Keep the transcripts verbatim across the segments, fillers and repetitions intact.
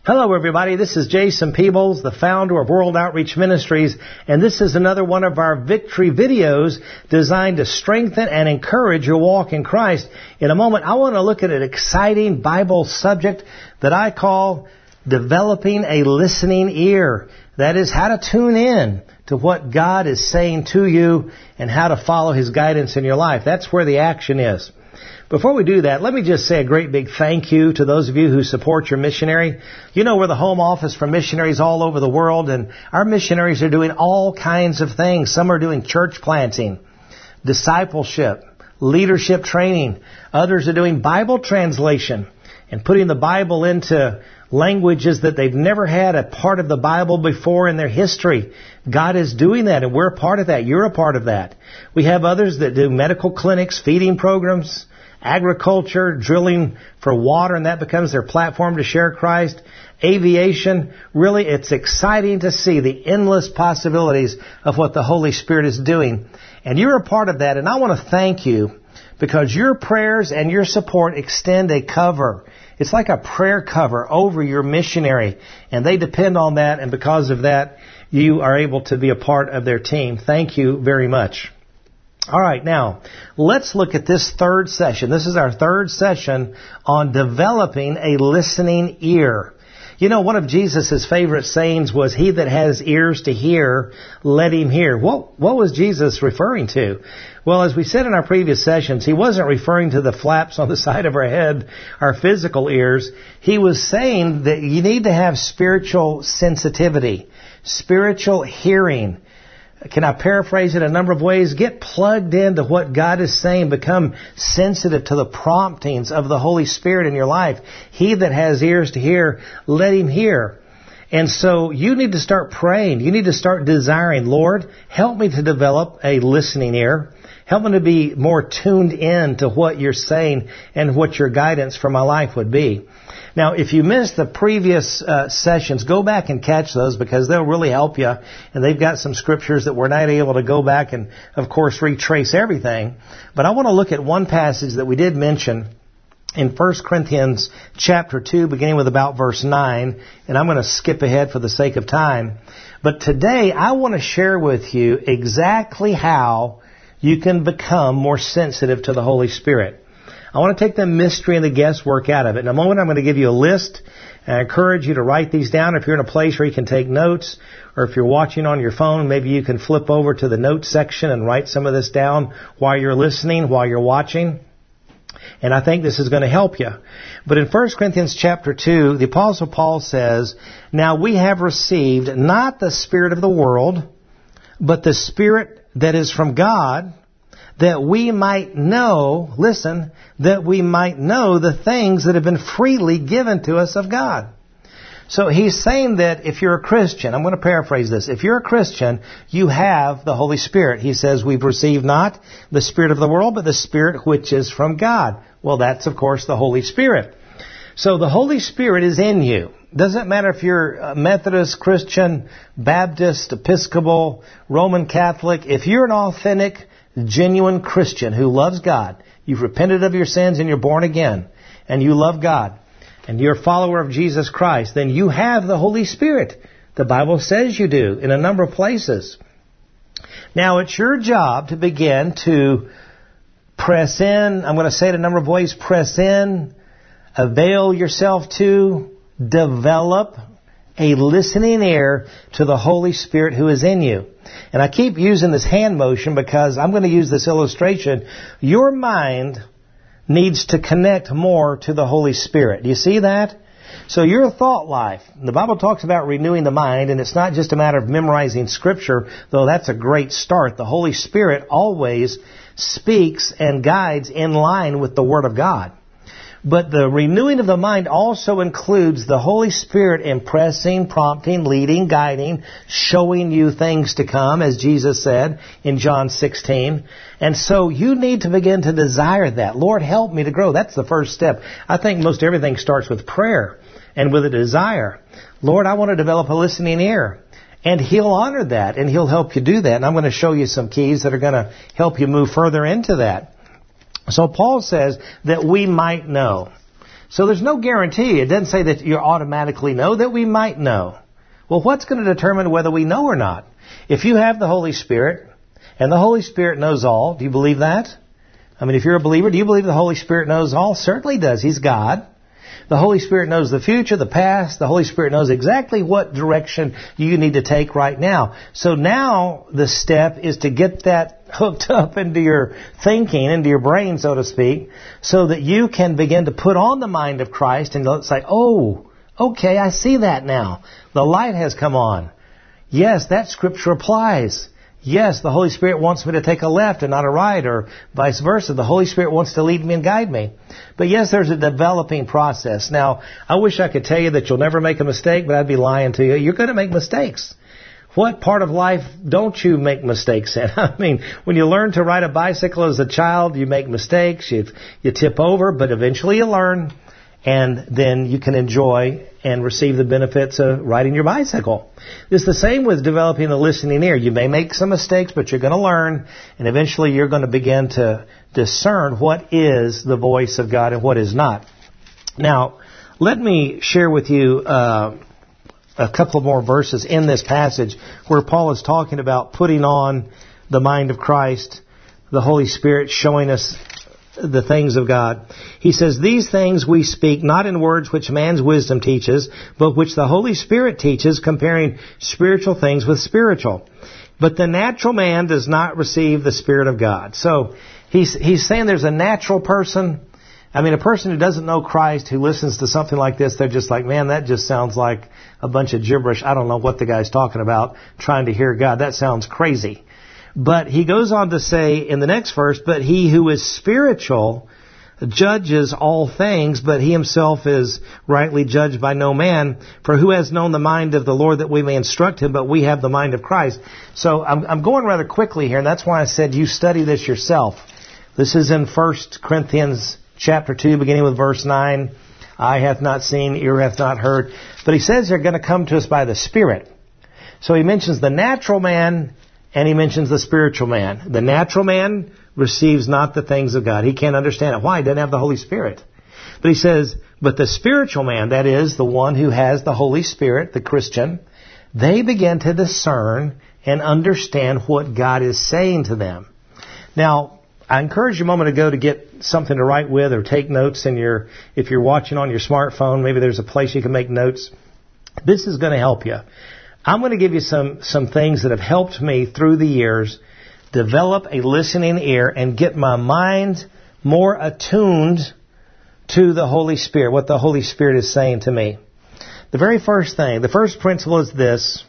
Hello everybody, this is Jason Peebles, the founder of World Outreach Ministries, and this is another one of our victory videos designed to strengthen and encourage your walk in Christ. In a moment, I want to look at an exciting Bible subject that I call developing a listening ear. That is, how to tune in to what God is saying to you and how to follow His guidance in your life. That's where the action is. Before we do that, let me just say a great big thank you to those of you who support your missionary. You know, we're the home office for missionaries all over the world, and our missionaries are doing all kinds of things. Some are doing church planting, discipleship, leadership training. Others are doing Bible translation and putting the Bible into languages that they've never had a part of the Bible before in their history. God is doing that, and we're a part of that. You're a part of that. We have others that do medical clinics, feeding programs, agriculture, drilling for water, and that becomes their platform to share Christ. Aviation. Really, it's exciting to see the endless possibilities of what the Holy Spirit is doing. And you're a part of that, and I want to thank you because your prayers and your support extend a cover. It's like a prayer cover over your missionary, and they depend on that, and because of that, you are able to be a part of their team. Thank you very much. All right, now, let's look at this third session. This is our third session on developing a listening ear. You know, one of Jesus' favorite sayings was, "He that has ears to hear, let him hear." What, what was Jesus referring to? Well, as we said in our previous sessions, He wasn't referring to the flaps on the side of our head, our physical ears. He was saying that you need to have spiritual sensitivity, spiritual hearing. Can I paraphrase it a number of ways? Get plugged into what God is saying. Become sensitive to the promptings of the Holy Spirit in your life. He that has ears to hear, let him hear. And so you need to start praying. You need to start desiring, Lord, help me to develop a listening ear. Help me to be more tuned in to what you're saying and what your guidance for my life would be. Now, if you missed the previous uh, sessions, go back and catch those because they'll really help you. And they've got some scriptures that we're not able to go back and, of course, retrace everything. But I want to look at one passage that we did mention in First Corinthians chapter two, beginning with about verse nine. And I'm going to skip ahead for the sake of time. But today, I want to share with you exactly how you can become more sensitive to the Holy Spirit. I want to take the mystery and the guesswork out of it. In a moment, I'm going to give you a list. I encourage you to write these down if you're in a place where you can take notes, or if you're watching on your phone, maybe you can flip over to the notes section and write some of this down while you're listening, while you're watching. And I think this is going to help you. But in First Corinthians chapter two, the Apostle Paul says, "Now we have received not the spirit of the world, but the Spirit that is from God, that we might know," listen, "that we might know the things that have been freely given to us of God." So he's saying that if you're a Christian, I'm going to paraphrase this, if you're a Christian, you have the Holy Spirit. He says, "We've received not the spirit of the world, but the Spirit which is from God." Well, that's, of course, the Holy Spirit. So the Holy Spirit is in you. Doesn't matter if you're a Methodist, Christian, Baptist, Episcopal, Roman Catholic. If you're an authentic, genuine Christian who loves God, you've repented of your sins and you're born again, and you love God, and you're a follower of Jesus Christ, then you have the Holy Spirit. The Bible says you do in a number of places. Now, it's your job to begin to press in. I'm going to say it a number of ways. Press in, avail yourself to, develop a listening ear to the Holy Spirit who is in you. And I keep using this hand motion because I'm going to use this illustration. Your mind needs to connect more to the Holy Spirit. Do you see that? So your thought life, the Bible talks about renewing the mind, and it's not just a matter of memorizing Scripture, though that's a great start. The Holy Spirit always speaks and guides in line with the Word of God. But the renewing of the mind also includes the Holy Spirit impressing, prompting, leading, guiding, showing you things to come, as Jesus said in John sixteen. And so you need to begin to desire that. Lord, help me to grow. That's the first step. I think most everything starts with prayer and with a desire. Lord, I want to develop a listening ear. And He'll honor that, and He'll help you do that. And I'm going to show you some keys that are going to help you move further into that. So Paul says that we might know. So there's no guarantee. It doesn't say that you automatically know, that we might know. Well, what's going to determine whether we know or not? If you have the Holy Spirit, and the Holy Spirit knows all, do you believe that? I mean, if you're a believer, do you believe the Holy Spirit knows all? Certainly does. He's God. The Holy Spirit knows the future, the past. The Holy Spirit knows exactly what direction you need to take right now. So now the step is to get that hooked up into your thinking, into your brain, so to speak, so that you can begin to put on the mind of Christ and say, oh, okay, I see that now. The light has come on. Yes, that scripture applies. Yes, the Holy Spirit wants me to take a left and not a right, or vice versa. The Holy Spirit wants to lead me and guide me. But yes, there's a developing process. Now, I wish I could tell you that you'll never make a mistake, but I'd be lying to you. You're going to make mistakes. What part of life don't you make mistakes in? I mean, when you learn to ride a bicycle as a child, you make mistakes, you, you tip over, but eventually you learn, and then you can enjoy and receive the benefits of riding your bicycle. It's the same with developing a listening ear. You may make some mistakes, but you're going to learn, and eventually you're going to begin to discern what is the voice of God and what is not. Now, let me share with you uh, a couple of more verses in this passage where Paul is talking about putting on the mind of Christ, the Holy Spirit showing us the things of God. He says, these things we speak not in words which man's wisdom teaches, but which the Holy Spirit teaches, comparing spiritual things with spiritual. But the natural man does not receive the Spirit of God. So he's he's saying there's a natural person. I mean, a person who doesn't know Christ, who listens to something like this, they're just like, man, that just sounds like a bunch of gibberish. I don't know what the guy's talking about, trying to hear God. That sounds crazy. But he goes on to say in the next verse, but he who is spiritual judges all things, but he himself is rightly judged by no man. For who has known the mind of the Lord that we may instruct him, but we have the mind of Christ. So I'm, I'm going rather quickly here, and that's why I said you study this yourself. This is in First Corinthians chapter two, beginning with verse nine. Eye hath not seen, ear hath not heard. But he says they're going to come to us by the Spirit. So he mentions the natural man, and he mentions the spiritual man. The natural man receives not the things of God. He can't understand it. Why? He doesn't have the Holy Spirit. But he says, but the spiritual man, that is, the one who has the Holy Spirit, the Christian, they begin to discern and understand what God is saying to them. Now, I encouraged you a moment ago to get something to write with or take notes in your, if you're watching on your smartphone, maybe there's a place you can make notes. This is going to help you. I'm going to give you some, some things that have helped me through the years develop a listening ear and get my mind more attuned to the Holy Spirit, what the Holy Spirit is saying to me. The very first thing, the first principle is this: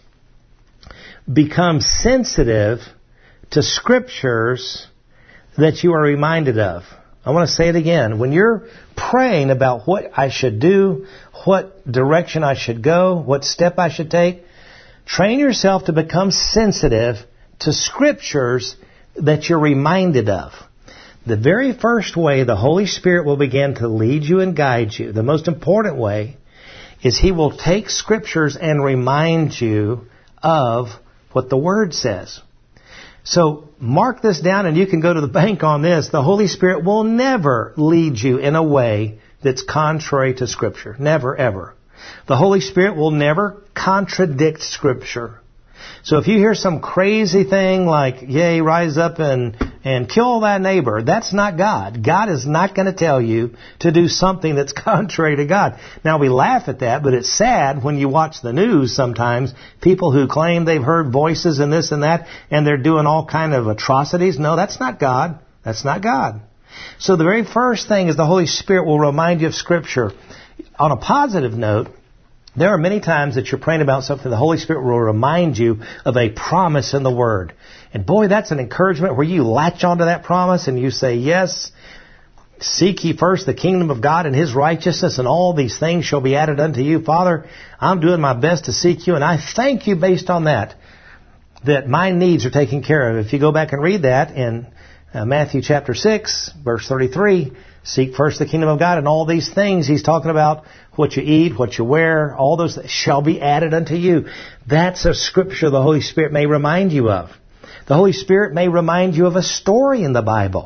become sensitive to scriptures that you are reminded of. I want to say it again. When you're praying about what I should do, what direction I should go, what step I should take, train yourself to become sensitive to scriptures that you're reminded of. The very first way the Holy Spirit will begin to lead you and guide you, the most important way, is He will take scriptures and remind you of what the Word says. So mark this down, and you can go to the bank on this. The Holy Spirit will never lead you in a way that's contrary to Scripture. Never, ever. The Holy Spirit will never contradict Scripture. So if you hear some crazy thing like, yea, rise up and, and kill that neighbor, that's not God. God is not going to tell you to do something that's contrary to God. Now, we laugh at that, but it's sad when you watch the news sometimes, people who claim they've heard voices and this and that, and they're doing all kind of atrocities. No, that's not God. That's not God. So the very first thing is the Holy Spirit will remind you of Scripture. On a positive note, there are many times that you're praying about something, the Holy Spirit will remind you of a promise in the Word. And boy, that's an encouragement where you latch onto that promise and you say, yes, seek ye first the kingdom of God and His righteousness, and all these things shall be added unto you. Father, I'm doing my best to seek you, and I thank you based on that, that my needs are taken care of. If you go back and read that in uh, Matthew chapter six, verse thirty-three, seek first the kingdom of God, and all these things, He's talking about what you eat, what you wear, all those shall be added unto you. That's a scripture the Holy Spirit may remind you of. The Holy Spirit may remind you of a story in the Bible.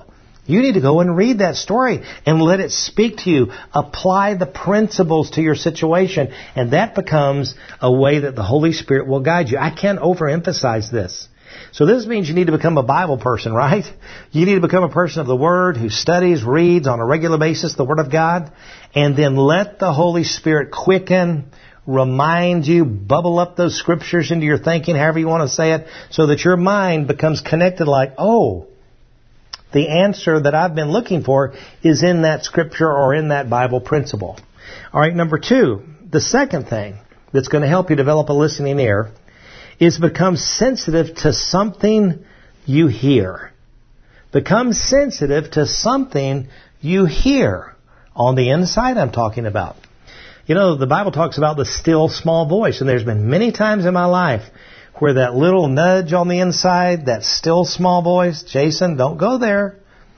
You need to go and read that story and let it speak to you. Apply the principles to your situation, and that becomes a way that the Holy Spirit will guide you. I can't overemphasize this. So this means you need to become a Bible person, right? You need to become a person of the Word who studies, reads on a regular basis the Word of God, and then let the Holy Spirit quicken, remind you, bubble up those scriptures into your thinking, however you want to say it, so that your mind becomes connected like, oh, the answer that I've been looking for is in that scripture or in that Bible principle. All right, number two, the second thing that's going to help you develop a listening ear is become sensitive to something you hear. Become sensitive to something you hear. On the inside, I'm talking about. You know, the Bible talks about the still small voice, and there's been many times in my life where that little nudge on the inside, that still small voice, Jason, don't go there.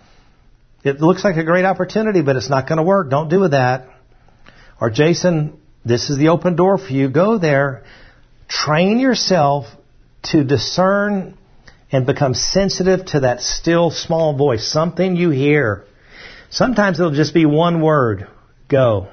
It looks like a great opportunity, but it's not going to work. Don't do that. Or Jason, this is the open door for you. Go there. Train yourself to discern and become sensitive to that still small voice, something you hear. Sometimes it'll just be one word, go.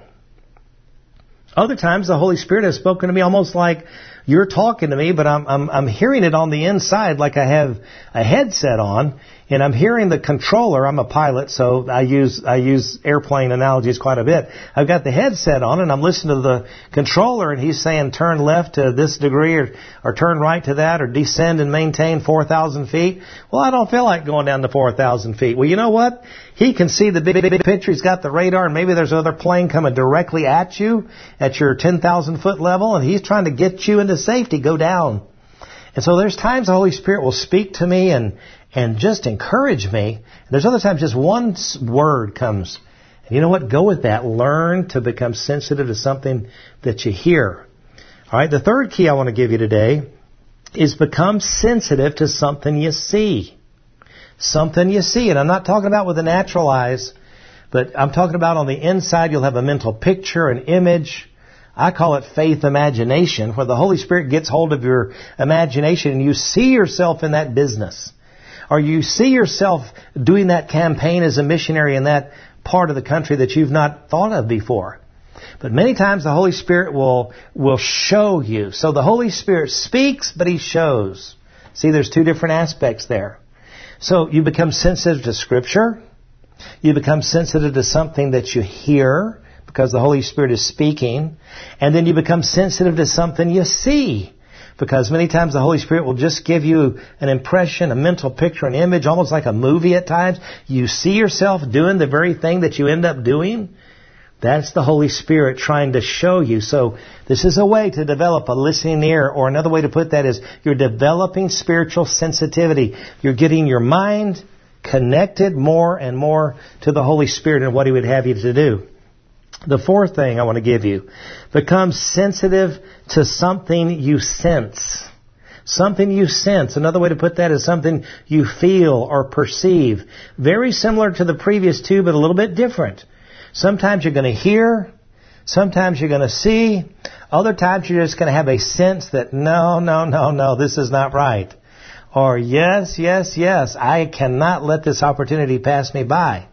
Other times the Holy Spirit has spoken to me almost like you're talking to me, but I'm, I'm, I'm hearing it on the inside like I have a headset on, and I'm hearing the controller. I'm a pilot, so I use I use airplane analogies quite a bit. I've got the headset on, and I'm listening to the controller, and he's saying turn left to this degree, or, or turn right to that, or descend and maintain four thousand feet. Well, I don't feel like going down to four thousand feet. Well, you know what? He can see the big, big, big picture. He's got the radar, and maybe there's another plane coming directly at you at your ten thousand foot level, and he's trying to get you into safety. Go down. And so there's times the Holy Spirit will speak to me and and just encourage me. And there's other times just one word comes. And you know what? Go with that. Learn to become sensitive to something that you hear. All right, the third key I want to give you today is become sensitive to something you see. Something you see. And I'm not talking about with the natural eyes, but I'm talking about on the inside. You'll have a mental picture, an image. I call it faith imagination, where the Holy Spirit gets hold of your imagination and you see yourself in that business. Or you see yourself doing that campaign as a missionary in that part of the country that you've not thought of before. But many times the Holy Spirit will will show you. So the Holy Spirit speaks, but He shows. See, there's two different aspects there. So you become sensitive to Scripture. You become sensitive to something that you hear, because the Holy Spirit is speaking. And then you become sensitive to something you see, because many times the Holy Spirit will just give you an impression, a mental picture, an image, almost like a movie at times. You see yourself doing the very thing that you end up doing. That's the Holy Spirit trying to show you. So this is a way to develop a listening ear, or another way to put that is you're developing spiritual sensitivity. You're getting your mind connected more and more to the Holy Spirit and what He would have you to do. The fourth thing I want to give you, become sensitive to something you sense. Something you sense. Another way to put that is something you feel or perceive. Very similar to the previous two, but a little bit different. Sometimes you're going to hear. Sometimes you're going to see. Other times you're just going to have a sense that no, no, no, no, this is not right. Or yes, yes, yes, I cannot let this opportunity pass me by.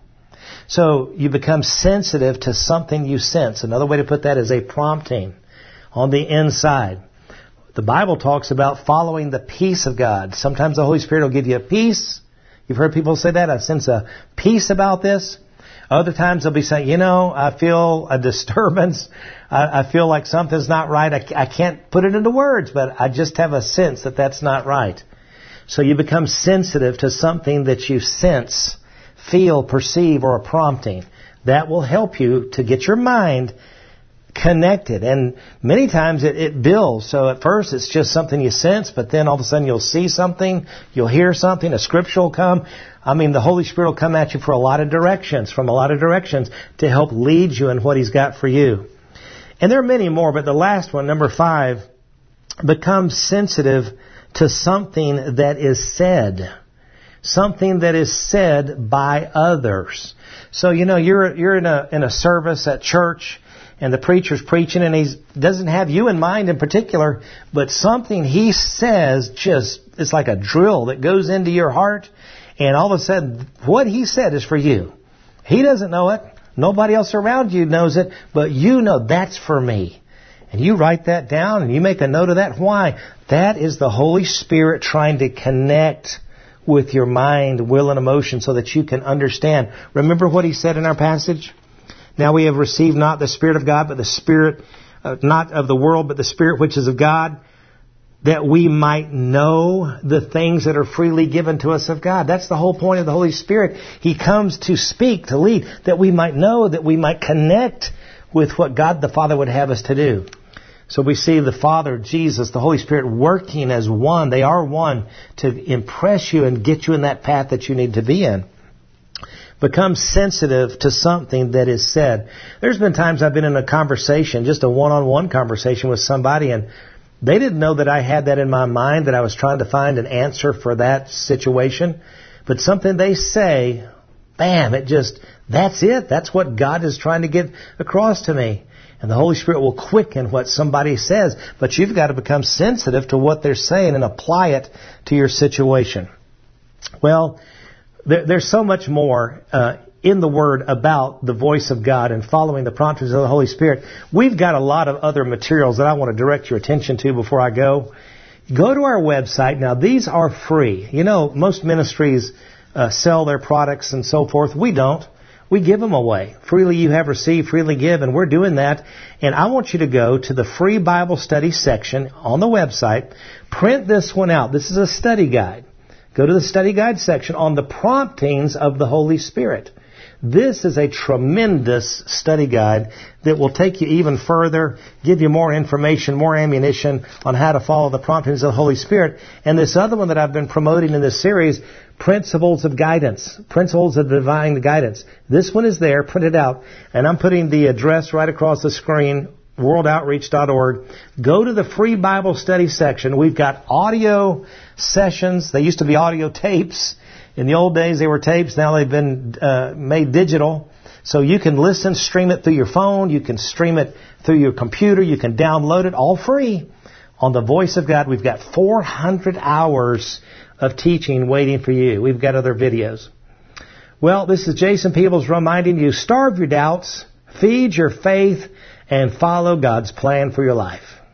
So you become sensitive to something you sense. Another way to put that is a prompting on the inside. The Bible talks about following the peace of God. Sometimes the Holy Spirit will give you a peace. You've heard people say that. I sense a peace about this. Other times they'll be saying, you know, I feel a disturbance. I, I feel like something's not right. I, I can't put it into words, but I just have a sense that that's not right. So you become sensitive to something that you sense, feel, perceive, or a prompting. That will help you to get your mind connected. And many times it, it builds. So at first it's just something you sense, but then all of a sudden you'll see something, you'll hear something, a scripture will come. I mean, the Holy Spirit will come at you for a lot of directions, from a lot of directions, to help lead you in what He's got for you. And there are many more, but the last one, number five, become sensitive to something that is said. Something that is said by others. So, you know, you're you're in a in a service at church, and the preacher's preaching, and he doesn't have you in mind in particular, but something he says just, it's like a drill that goes into your heart, And all of a sudden, what He said is for you. He doesn't know it. Nobody else around you knows it, but you know that's for me. And you write that down and you make a note of that. Why? That is the Holy Spirit trying to connect with your mind, will, and emotion so that you can understand. Remember what He said in our passage? Now we have received not the Spirit of God, but the Spirit, uh, not of the world, but the Spirit which is of God, that we might know the things that are freely given to us of God. That's the whole point of the Holy Spirit. He comes to speak, to lead, that we might know, that we might connect with what God the Father would have us to do. So we see the Father, Jesus, the Holy Spirit working as one. They are one to impress you and get you in that path that you need to be in. Become sensitive to something that is said. There's been times I've been in a conversation, just a one-on-one conversation with somebody, and they didn't know that I had that in my mind, that I was trying to find an answer for that situation. But something they say, bam, it just, that's it. That's what God is trying to get across to me. And the Holy Spirit will quicken what somebody says. But you've got to become sensitive to what they're saying and apply it to your situation. Well, there, there's so much more uh, in the Word about the voice of God and following the promptings of the Holy Spirit. We've got a lot of other materials that I want to direct your attention to before I go. Go to our website. Now, these are free. You know, most ministries uh, sell their products and so forth. We don't. We give them away. Freely you have received, freely give, and we're doing that. And I want you to go to the free Bible study section on the website. Print this one out. This is a study guide. Go to the study guide section on the promptings of the Holy Spirit. This is a tremendous study guide that will take you even further, give you more information, more ammunition on how to follow the promptings of the Holy Spirit. And this other one that I've been promoting in this series, Principles of Guidance, Principles of Divine Guidance. This one is there, printed out, and I'm putting the address right across the screen, world outreach dot org. Go to the free Bible study section. We've got audio sessions. They used to be audio tapes. In the old days, they were tapes. Now they've been uh, made digital. So you can listen, stream it through your phone. You can stream it through your computer. You can download it all free on the Voice of God. We've got four hundred hours of teaching waiting for you. We've got other videos. Well, this is Jason Peebles reminding you, starve your doubts, feed your faith, and follow God's plan for your life.